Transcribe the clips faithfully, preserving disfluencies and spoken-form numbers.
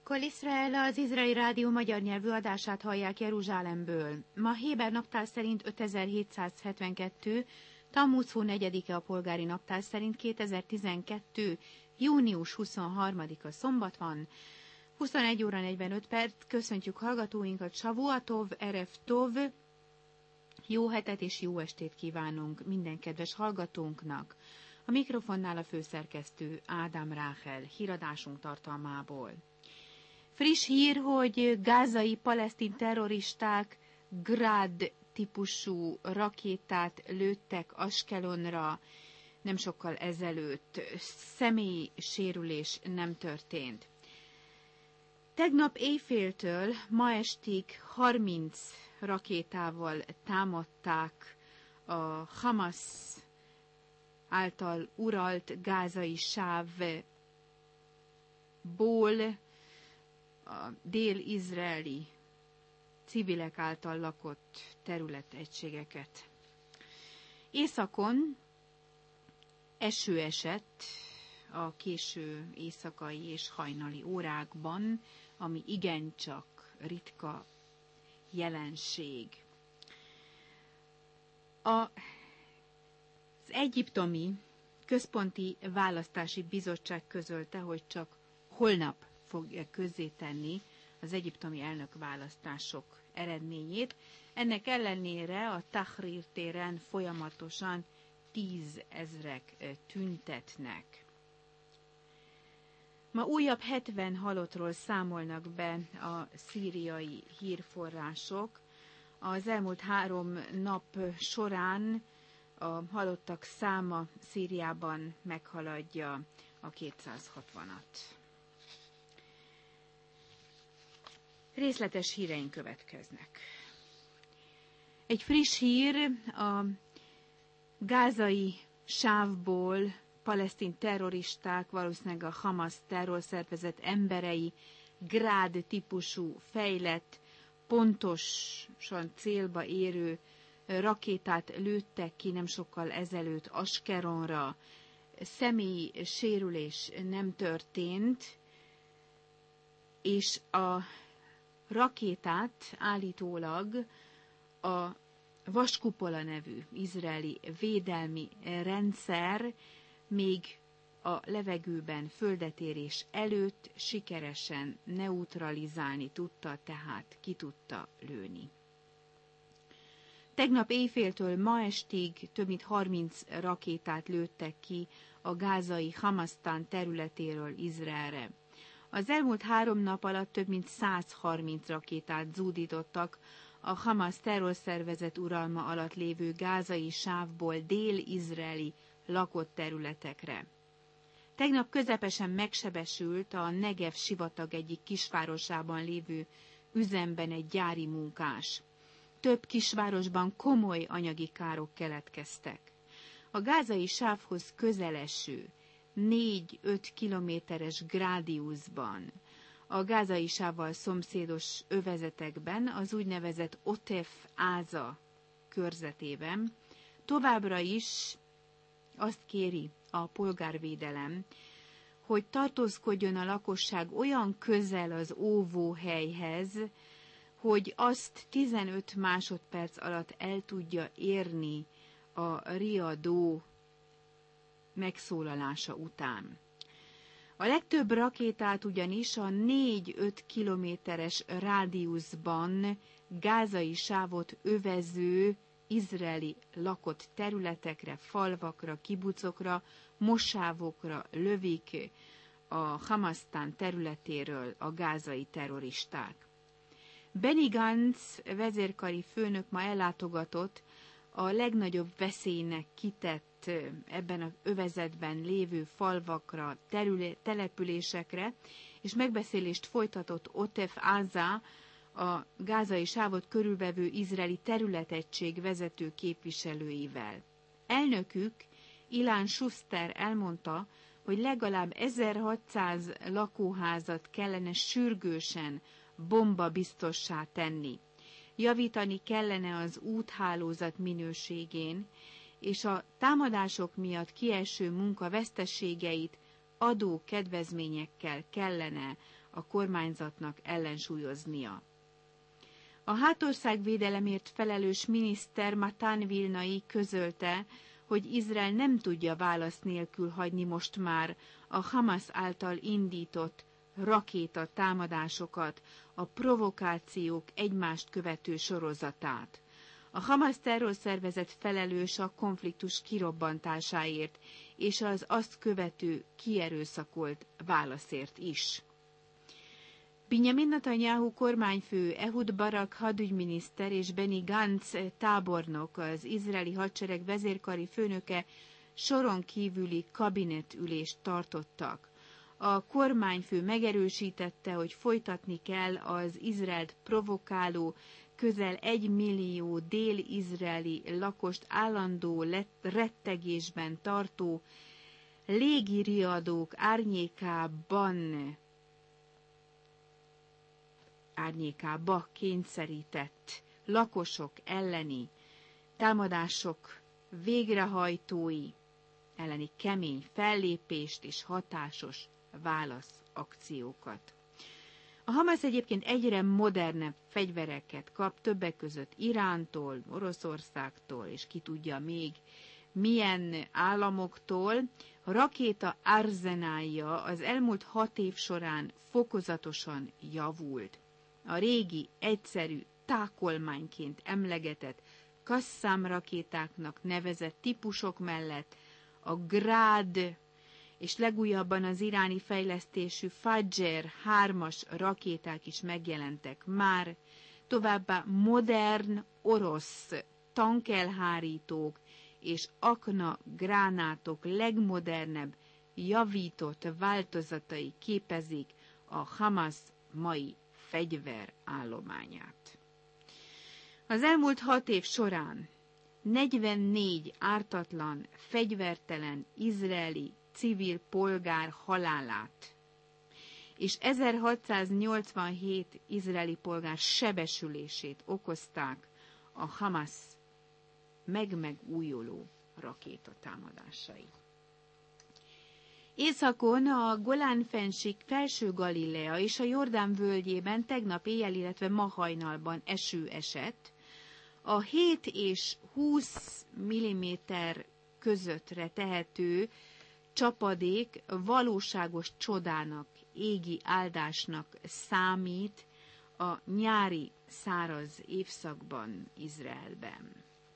Kol Izrael, az Izraeli Rádió magyar nyelvű adását hallják Jeruzsálemből. Ma héber naptár szerint ötezer-hétszázhetvenkettő, Tammuz hó negyedike a polgári naptár szerint kétezer-tizenkettő. június huszonharmadika szombat van, huszonegy óra negyvenöt perc. Köszöntjük hallgatóinkat, Savuatov, Erev Tov, jó hetet és jó estét kívánunk minden kedves hallgatónknak. A mikrofonnál a főszerkesztő Ádám Ráhel, híradásunk tartalmából. Friss hír, hogy gázai palesztin terroristák Grad típusú rakétát lőttek Askelonra, nem sokkal ezelőtt. Személyi sérülés nem történt. Tegnap éjféltől ma estig harminc rakétával támadták a Hamas által uralt gázai sávból a dél-izraeli civilek által lakott területegységeket. Északon eső esett a késő éjszakai és hajnali órákban, ami igencsak ritka jelenség. A, az egyiptomi központi választási bizottság közölte, hogy csak holnap fogja közzétenni az egyiptomi elnökválasztások eredményét. Ennek ellenére a Tahrir téren folyamatosan tízezrek tüntetnek. Ma újabb hetven halottról számolnak be a szíriai hírforrások. Az elmúlt három nap során a halottak száma Szíriában meghaladja a kétszázhatvanat. Részletes híreink következnek. Egy friss hír: a gázai sávból palesztin terroristák, valószínűleg a Hamas terrorszervezet emberei Grád típusú fejlett, pontosan célba érő rakétát lőttek ki nem sokkal ezelőtt Askelonra. Személyi sérülés nem történt, és a rakétát állítólag a Vaskupola nevű izraeli védelmi rendszer még a levegőben földetérés előtt sikeresen neutralizálni tudta, tehát ki tudta lőni. Tegnap éjféltől ma estig több mint harminc rakétát lőttek ki a gázai Hamasztán területéről Izraelre. Az elmúlt három nap alatt több mint százharminc rakétát zúdítottak a Hamas terrorszervezet uralma alatt lévő gázai sávból dél-izraeli lakott területekre. Tegnap közepesen megsebesült a Negev sivatag egyik kisvárosában lévő üzemben egy gyári munkás. Több kisvárosban komoly anyagi károk keletkeztek. A gázai sávhoz közeleső négy-öt kilométeres grádiuszban, a gázai sávval szomszédos övezetekben, az úgynevezett Otef-Áza körzetében továbbra is azt kéri a polgárvédelem, hogy tartózkodjon a lakosság olyan közel az óvóhelyhez, hogy azt tizenöt másodperc alatt el tudja érni a riadó megszólalása után. A legtöbb rakétát ugyanis a négy-öt kilométeres rádiuszban gázai sávot övező izraeli lakott területekre, falvakra, kibucokra, mosávokra lövik a Hamasztán területéről a gázai terroristák. Benny Gantz vezérkari főnök ma ellátogatott a legnagyobb veszélynek kitett ebben az övezetben lévő falvakra, terüle, településekre, és megbeszélést folytatott Otef-Áza, a gázai sávot körülvevő izraeli területegység vezető képviselőivel. Elnökük, Ilan Schuster elmondta, hogy legalább ezerhatszáz lakóházat kellene sürgősen bombabiztossá tenni. Javítani kellene az úthálózat minőségén, és a támadások miatt kieső munka veszteségeit adó kedvezményekkel kellene a kormányzatnak ellensúlyoznia. A hátországvédelemért felelős miniszter Matan Vilnai közölte, hogy Izrael nem tudja válasz nélkül hagyni most már a Hamas által indított rakéta támadásokat, a provokációk egymást követő sorozatát. A Hamas terrorszervezet felelős a konfliktus kirobbantásáért és az azt követő kierőszakolt válaszért is. Binyamin Netanyahu kormányfő, Ehud Barak hadügyminiszter és Benny Gantz tábornok, az izraeli hadsereg vezérkari főnöke soron kívüli kabinetülést tartottak. A kormányfő megerősítette, hogy folytatni kell az Izraelt provokáló, közel egy millió dél-izraeli lakost állandó rettegésben tartó légiriadók árnyékában árnyékába kényszerített lakosok elleni támadások végrehajtói elleni kemény fellépést és hatásos válaszakciókat. A Hamas egyébként egyre modernebb fegyvereket kap, többek között Irántól, Oroszországtól, és ki tudja még milyen államoktól. A rakéta arzenálja az elmúlt hat év során fokozatosan javult. A régi, egyszerű, tákolmányként emlegetett Qassam rakétáknak nevezett típusok mellett a Grád és legújabban az iráni fejlesztésű Fajr hármas rakéták is megjelentek már, továbbá modern orosz tankelhárítók és akna gránátok legmodernebb, javított változatai képezik a Hamas mai fegyverállományát. Az elmúlt hat év során negyvennégy ártatlan, fegyvertelen izraeli civil polgár halálát és ezerhatszáznyolcvanhét izraeli polgár sebesülését okozták a Hamas meg-megújuló rakétatámadásai. Északon a Golán-fennsík felső Galilea és a Jordán völgyében tegnap éjjel, illetve ma hajnalban eső esett. A hét és húsz milliméter közöttre tehető csapadék valóságos csodának, égi áldásnak számít a nyári száraz évszakban Izraelben.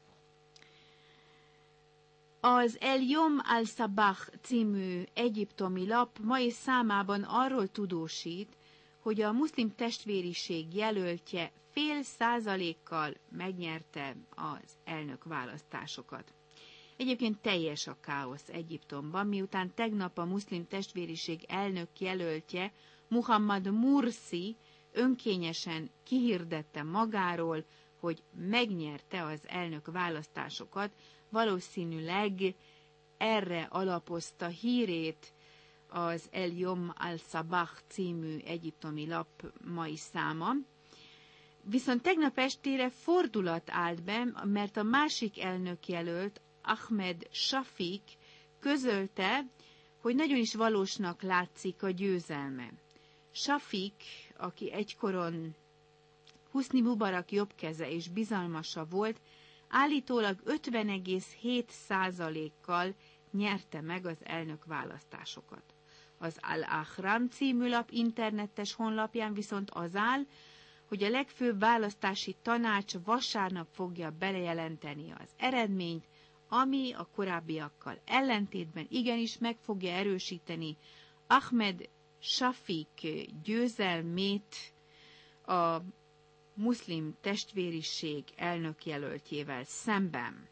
Az El Yom al-Sabah című egyiptomi lap mai számában arról tudósít, hogy a muszlim testvériség jelöltje fél százalékkal megnyerte az elnök választásokat. Egyébként teljes a káosz Egyiptomban, miután tegnap a muszlim testvériség elnök jelöltje, Muhammad Mursi önkényesen kihirdette magáról, hogy megnyerte az elnök választásokat, valószínűleg erre alapozta hírét az El Yom al-Sabah című egyiptomi lap mai száma. Viszont tegnap estére fordulat állt be, mert a másik elnökjelölt, Ahmed Shafik közölte, hogy nagyon is valósnak látszik a győzelme. Shafik, aki egykoron Husni Mubarak jobbkeze és bizalmasa volt, állítólag ötven egész hét százalékkal nyerte meg az elnök választásokat. Az Al-Ahram című lap internetes honlapján viszont az áll, hogy a legfőbb választási tanács vasárnap fogja belejelenteni az eredményt, ami a korábbiakkal ellentétben igenis meg fogja erősíteni Ahmed Shafik győzelmét a muszlim testvériség elnökjelöltjével szemben.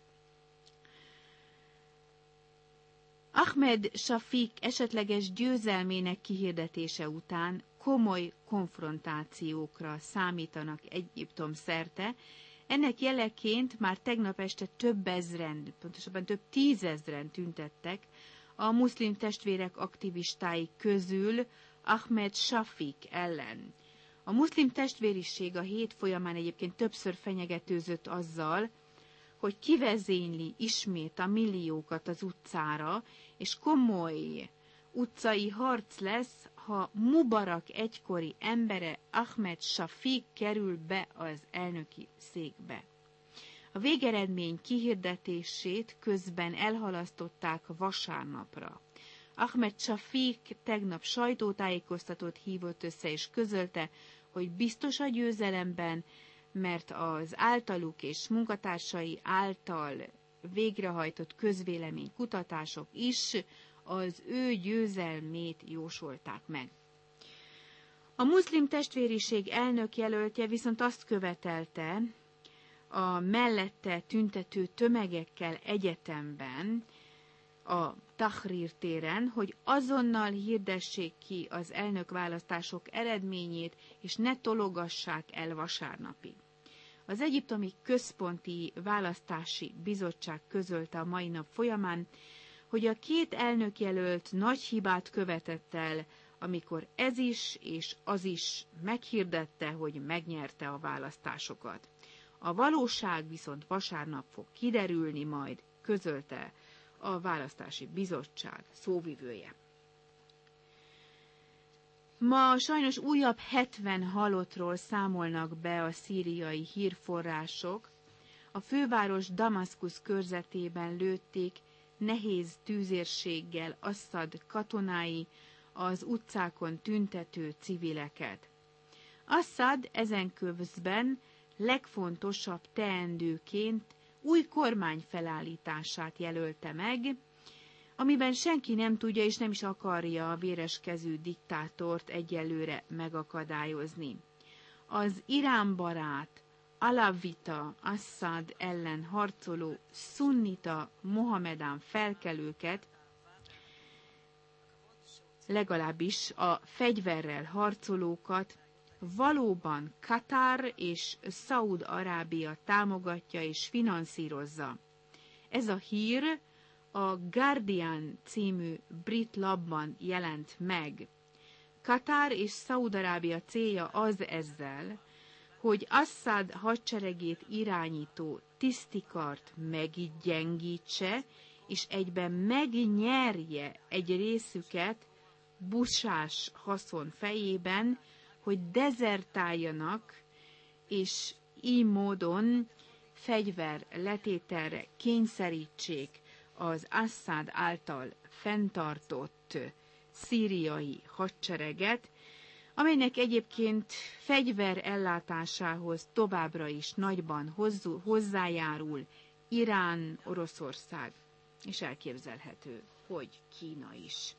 Ahmed Shafik esetleges győzelmének kihirdetése után komoly konfrontációkra számítanak Egyiptom szerte. Ennek jeleként már tegnap este több ezren, pontosabban több tízezren tüntettek a muszlim testvérek aktivistái közül Ahmed Shafik ellen. A muszlim testvériség a hét folyamán egyébként többször fenyegetőzött azzal, hogy kivezényli ismét a milliókat az utcára, és komoly utcai harc lesz, ha Mubarak egykori embere Ahmed Shafik kerül be az elnöki székbe. A végeredmény kihirdetését közben elhalasztották vasárnapra. Ahmed Shafik tegnap sajtótájékoztatót hívott össze és közölte, hogy biztos a győzelemben, mert az általuk és munkatársai által végrehajtott közvéleménykutatások is az ő győzelmét jósolták meg. A muszlim testvériség elnökjelöltje viszont azt követelte a mellette tüntető tömegekkel egyetemben, a Tahrir téren, hogy azonnal hirdessék ki az elnökválasztások eredményét, és ne tologassák el vasárnapig. Az Egyiptomi Központi Választási Bizottság közölte a mai nap folyamán, hogy a két elnökjelölt nagy hibát követett el, amikor ez is és az is meghirdette, hogy megnyerte a választásokat. A valóság viszont vasárnap fog kiderülni majd, közölte a Választási Bizottság szóvivője. Ma sajnos újabb hetven halottról számolnak be a szíriai hírforrások. A főváros Damaszkusz körzetében lőtték nehéz tűzérséggel Assad katonái az utcákon tüntető civileket. Assad ezen közben legfontosabb teendőként új kormány felállítását jelölte meg, amiben senki nem tudja és nem is akarja a véreskezű diktátort egyelőre megakadályozni. Az iránbarát, alavita Assad ellen harcoló szunnita mohamedán felkelőket, legalábbis a fegyverrel harcolókat valóban Katár és Szaúd-Arábia támogatja és finanszírozza. Ez a hír a Guardian című brit labban jelent meg. Katár és Szaúd-Arábia célja az ezzel, hogy Assad hadseregét irányító tisztikart meggyengítse, és egyben megnyerje egy részüket busás haszon fejében, hogy dezertáljanak, és így módon fegyver letételre kényszerítsék az Assad által fenntartott szíriai hadsereget, amelynek egyébként fegyver ellátásához továbbra is nagyban hozzájárul Irán, Oroszország, és elképzelhető, hogy Kína is.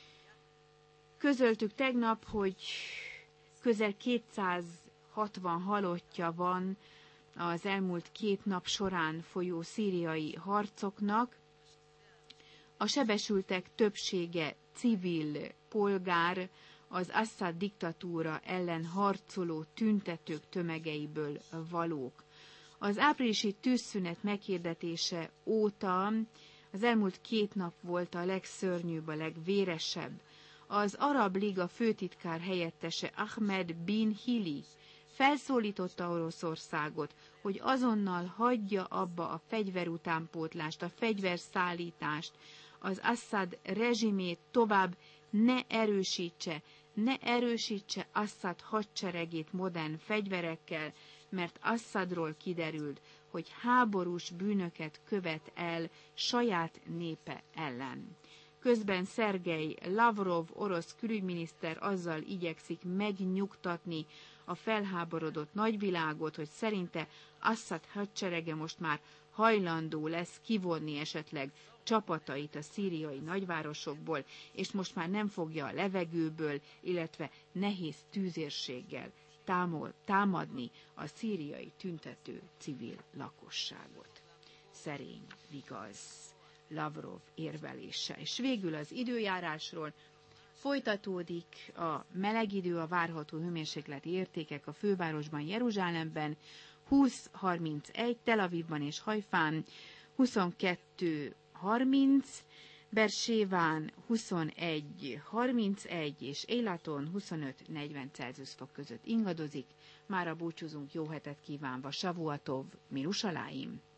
Közöltük tegnap, hogy közel kétszázhatvan halottja van az elmúlt két nap során folyó szíriai harcoknak. A sebesültek többsége civil polgár, az Assad diktatúra ellen harcoló tüntetők tömegeiből valók. Az áprilisi tűzszünet meghirdetése óta az elmúlt két nap volt a legszörnyűbb, a legvéresebb. Az Arab Liga főtitkár helyettese Ahmed bin Hili felszólította Oroszországot, hogy azonnal hagyja abba a fegyverutánpótlást, a fegyverszállítást, az Assad rezsimét tovább ne erősítse, ne erősítse Assad hadseregét modern fegyverekkel, mert Assadról kiderült, hogy háborús bűnöket követ el saját népe ellen. Közben Szergej Lavrov orosz külügyminiszter azzal igyekszik megnyugtatni a felháborodott nagyvilágot, hogy szerinte Assad hadserege most már hajlandó lesz kivonni esetleg csapatait a szíriai nagyvárosokból, és most már nem fogja a levegőből, illetve nehéz tűzérséggel támadni a szíriai tüntető civil lakosságot. Szerény, igaz Lavrov érvelése. És végül az időjárásról folytatódik a meleg idő, a várható hőmérsékleti értékek a fővárosban, Jeruzsálemben húsz harmincegy, Tel Avivban és Hajfán huszonkettő harminc, Berséván huszonegy harmincegy és Élaton huszonöt negyven Celsius fok között ingadozik. Mára búcsúzunk, jó hetet kívánva, Savuatov, Mirusaláim!